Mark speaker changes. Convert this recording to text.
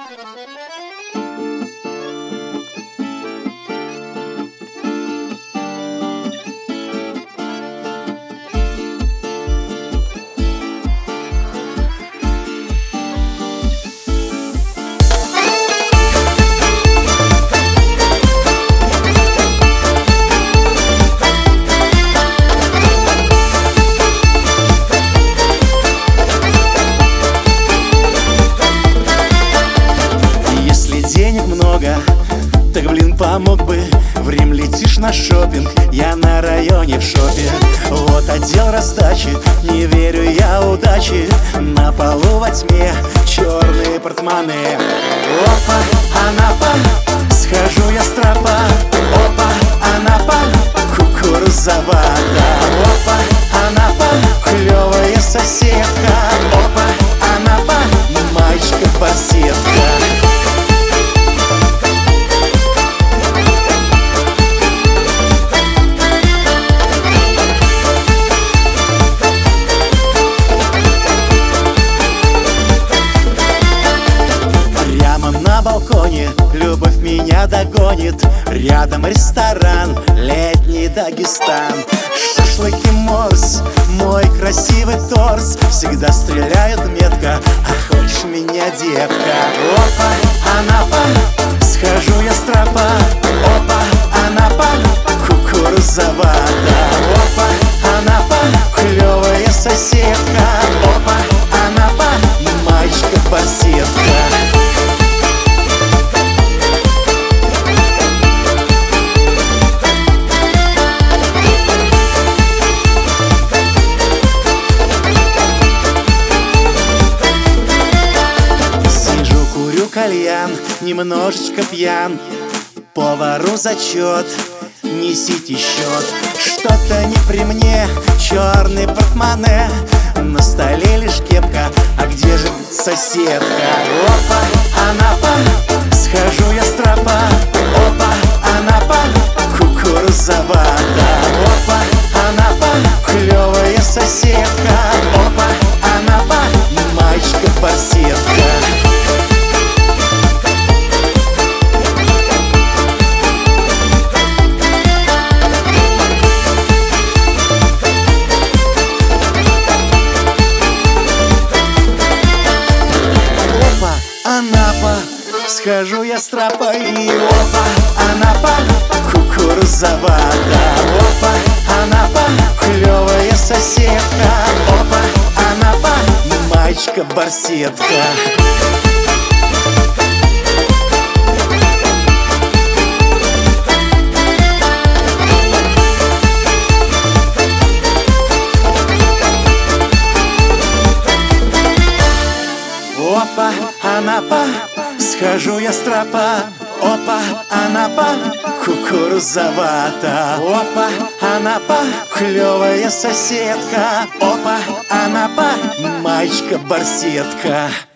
Speaker 1: Так, блин, помог бы. В Рим летишь на шопинг, я на районе в шопе. Вот отдел раздачи, не верю я удачи. На полу во тьме черные портмоне. Опа, Анапа, схожу я с тропа. Опа, Анапа, кукурузовата. Опа, Анапа, клевая соседка. Опа, Анапа, мальчика-барсетка. На балконе любовь меня догонит. Рядом ресторан, летний Дагестан. Шашлыки Морс, мой красивый торс. Всегда стреляют метко, а хочешь меня, детка? Опа, Анапа, схожу я с тропа. Опа, Анапа, кукурузовата. Опа, Анапа, клевая соседка. Опа, Анапа, мальчика-барсетка. Кальян, немножечко пьян. Повару зачет, несите счет. Что-то не при мне, черный портмоне. На столе лишь кепка, а где же соседка? Опа, Анапа, схожу я с тропа. Опа, Анапа, кукурузовата. Опа, Анапа, клевая соседка. Опа, Анапа, мальчика-барсетка. Анапа, схожу я с тропа. И опа, Анапа, кукурузовата. Опа, Анапа, клевая соседка. Опа, Анапа, мальчика-барсетка. Опа, Анапа, схожу я с тропа. Опа, Анапа, кукурузовата. Опа, Анапа, клевая соседка. Опа, Анапа, мальчика-барсетка.